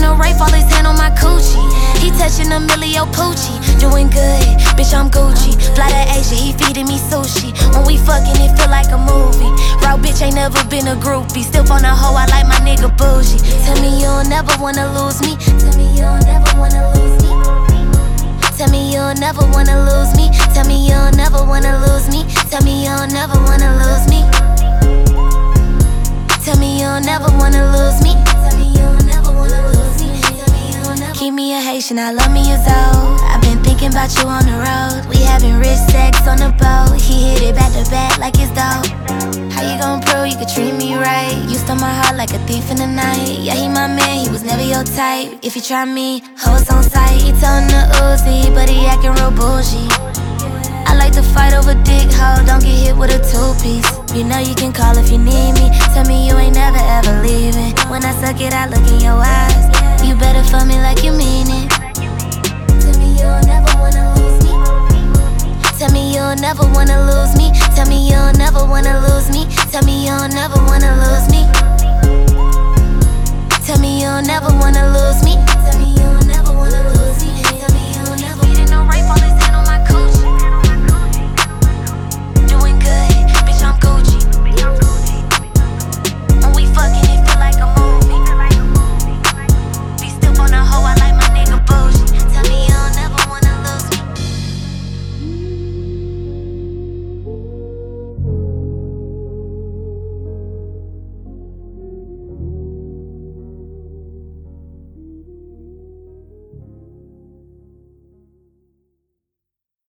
a Rafe, all his hand on my coochie. He touching Emilio Pucci, doing good, bitch, I'm Gucci. Fly to Asia, he feeding me sushi. When we fucking, it feel like a movie. Raw bitch ain't never been a groupie. Still on a hoe, I like my nigga bougie. Tell me you'll never wanna lose me. Tell me you'll never wanna lose me. Tell me you'll never wanna lose me. Tell me you'll never wanna lose me. Tell me you'll never wanna lose me. Tell me you'll never wanna lose me. Tell me you'll never wanna lose me. Keep me a Haitian, I love me a Zoe. I've been thinking about you on the road. We having rich sex on the boat. He hit it back to back like it's dope. How you gon' prove you could treat me right? You stole my heart like a thief in the night. Yeah, he my man, he was never your type. If you try me, hoes on sight. He told him to Uzi, but he acting real bougie. I like to fight over dick, hoe, don't get hit with a two-piece. You know you can call if you need me. Tell me you ain't never ever leaving. When I suck it, I look in your eyes. You better fuck me like you mean it. Tell me you'll never wanna lose me. Tell me you'll never wanna lose me. Tell me you'll never wanna lose me. Tell me you'll never wanna lose me.